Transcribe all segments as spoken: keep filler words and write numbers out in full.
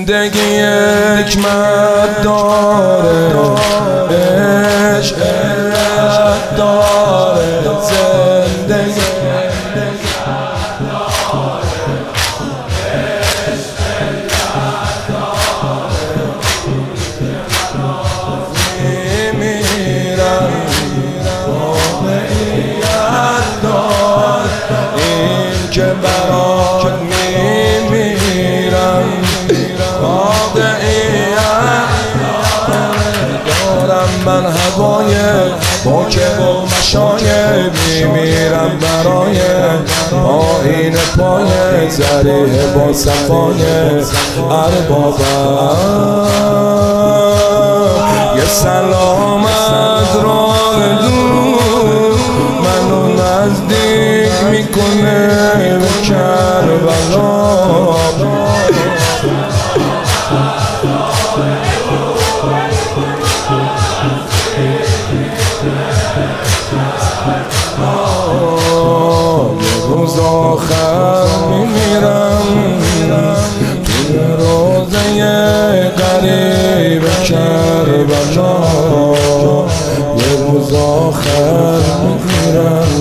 زندگی حکمت داره، عشق علت داره، زندگی میمیرم واقعیت داره، این که برات میمیرم واقعیت دارم. من هوای باکه و مشایه میمیرم برای پایین پای ذریح با صفای اربابم. یه سلامت راه دور منو نزدیک میکنه به کربلا. یه روز آخر میمیرم توی روزه قریب کربلا. یه روز آخر میمیرم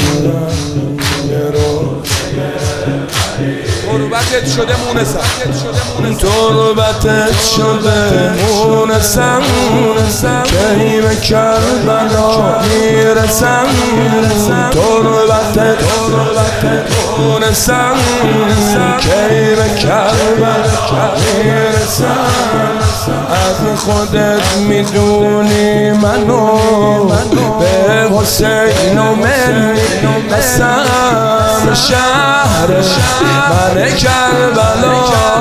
تربتت شده مونسم، تربتت شده مونسم، کی به کربلا میرسم. تربتت مونسم، کی به کربلا میرسم. از خودت میدونی منو به حسین و ملی قسم. شهر من کربلا،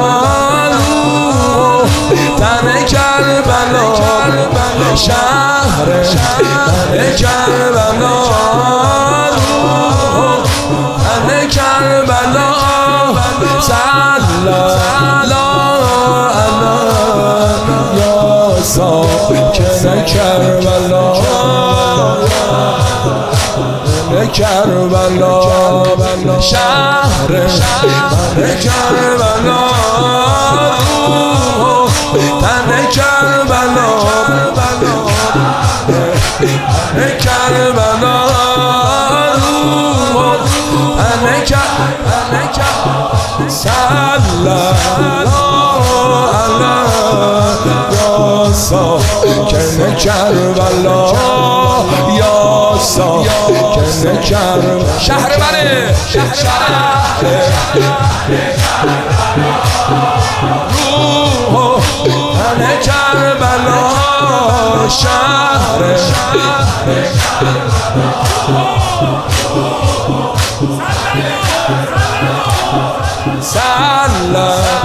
تن کربلا، شهر من کربلا، تن کربلا. صلا یا ساکن کربلا، کربلا، شهر من کربلا، تن کربلا، کربلا، تن کربلا. صلا یا ساکن کربلا، یا ساکن کربلا. شهر منه، شهر روح تن کربلا، شهر صلا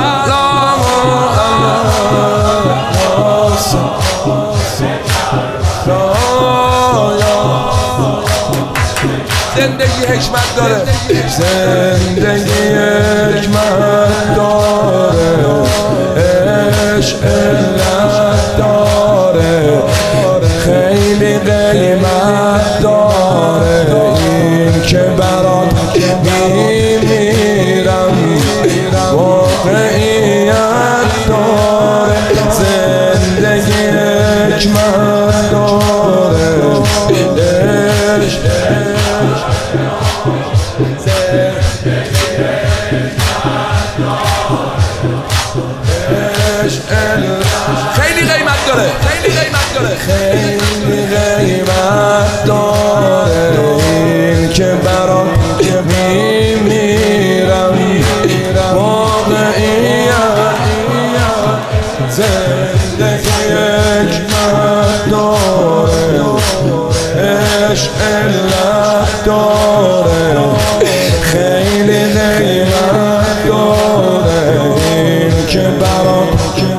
زندگی حکمت داره، زندگی حکمت داره، عشق علت داره، خیلی قیمت داره. این که برات میمیرم واقعیت داره، زندگی حکمت داره، عشق خیلی قیمت داره، خیلی قیمت داره، خیلی قیمت داره. این که برات میمیرم واقعیت، زندگی حکمت داره، عشق علت داره، خیلی قیمت داره. این که برات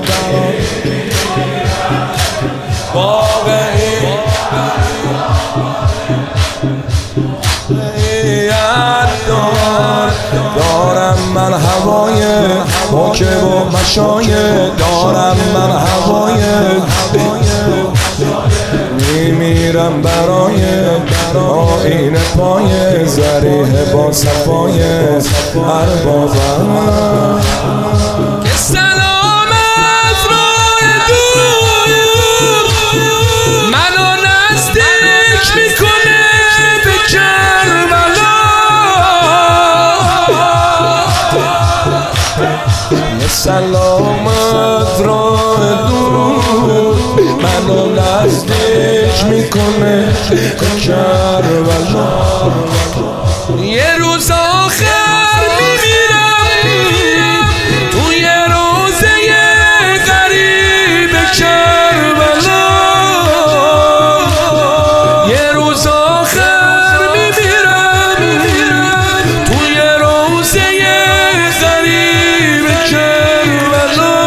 دارم. من هوای باکه و مشایه دارم، من هوای میمیرم برای آیین پای ذریح با صفای اربابم. سلامت یه سلامت راه دور منو نزدیک میکنه به کربلا. یه روز آخر میمیرم توی روزه غریب کربلا. یه روز آخر میمیرم توی روزه غریب کربلا.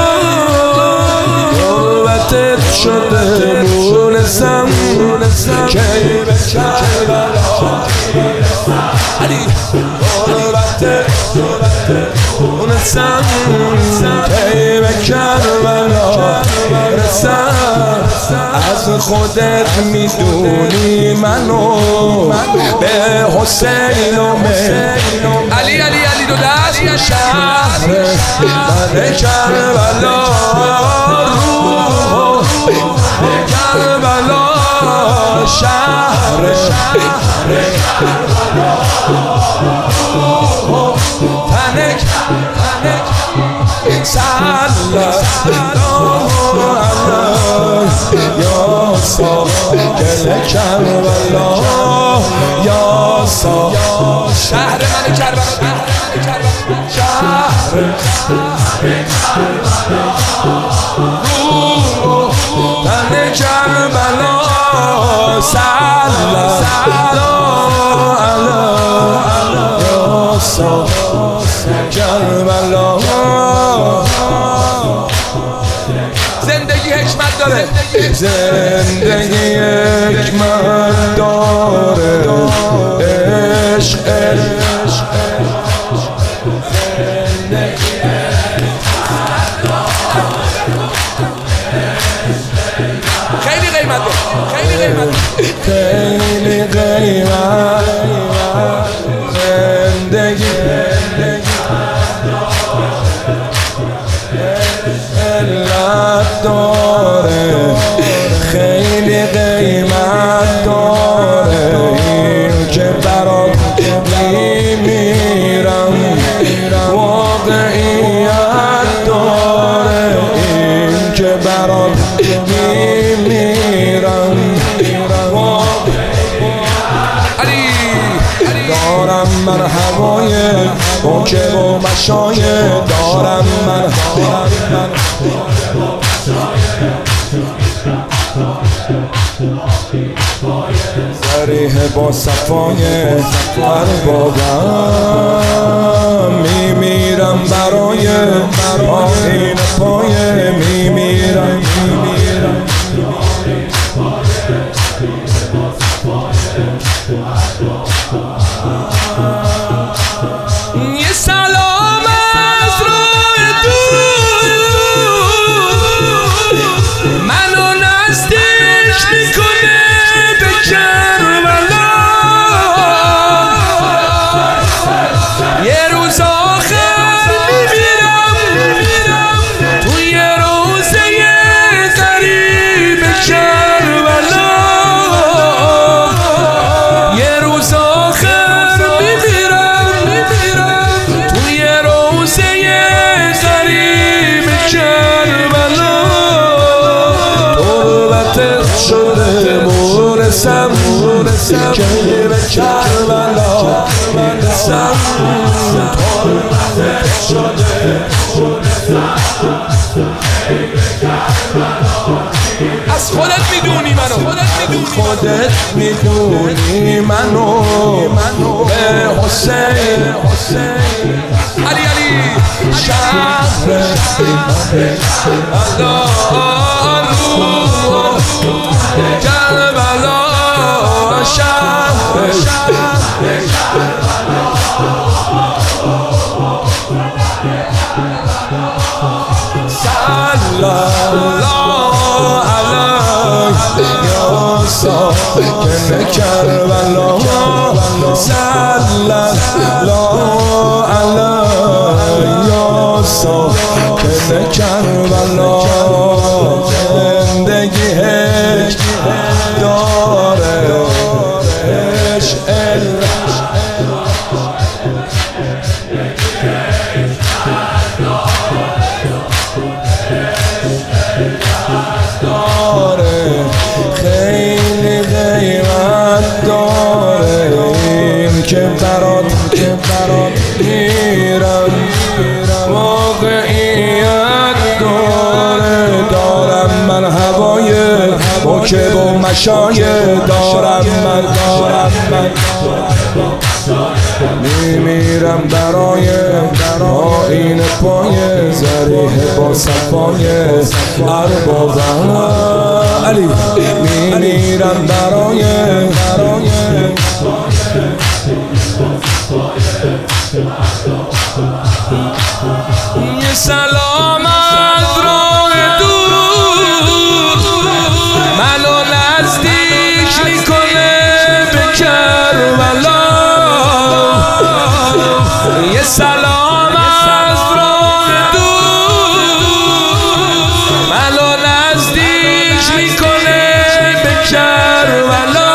غربتت شده مونسم کی به کربلا. علی غربتت مونسم کی به کربلا رسم. از خودت میدونی منو به حسین و می علی علی علی دو دست شهر من کربلا. روح کربلا شهر تنک سلام یا ساکن کربلا. یا ساکن شهر من کربلا. شهر روح تن کربلا. سلام یا ساکن کربلا. زندگی حکمت داره. زندگی حکمت داره. عشق خیلی قیمت داره. خیلی قیمت خیلی قیمت زندگی علت داره. خیلی قیمت داره. این که برات میمیرم واقعیت داره. این که برات میمیرم علی دارم من هوای موکب و مشایه. دارم من ضریح با صفای اربابم. میمیرم برای آیین پایه. میمیرم یه سلام از راه دور منو نزدیک میکنه به کربلا. یه روز آخر میمیرم توی روزه غریب کربلا. یه روز آخر میمیرم توی روزه غریب کربلا. غربتت شده مونسم کی به کربلا رسم. غربتت شده از خودت میدونی منو. خودت میدونی منو به حسین علی علی شهر الله روح کربلا. شهر سلام یا ساکن کربلا. سلام یا ساکن کربلا. زندگی حکمت داره. عشق هوای موکب و مشایه دارم من دارم من میمیرم برای آیین پای ذریح با صفای ارباب علی میمیرم برای برای یه سلام از راه دور منو نزدیک میکنه به کربلا یه سلام از راه دور منو نزدیک میکنه به کربلا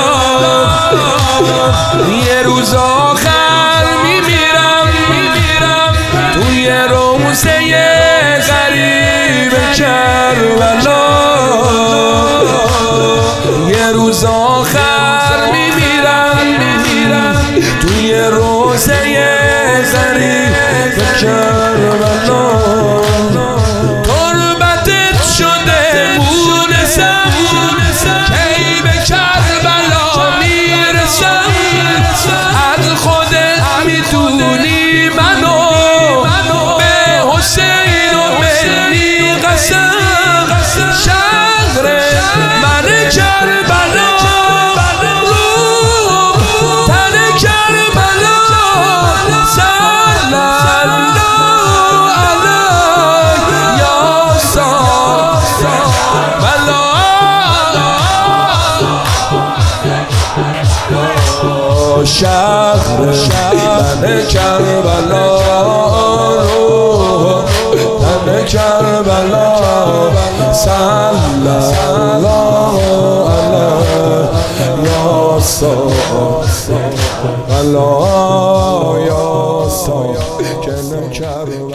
یه روز آخر میمیرم میمیرم توی روزه غریب کربلا یه روز آخر میمیرم میمیرم توی روزه غریب کربلا تربتت شده مونسم کی به کربلا میرسم از خودت میدونی منو به حسین و منی قسم شهر من کربلا رو تن کربلا صلی الله علیه یا سایبلا شهر من کربلا رو تن کربلا صلی الله علیه یا سایبلا یا سایبلا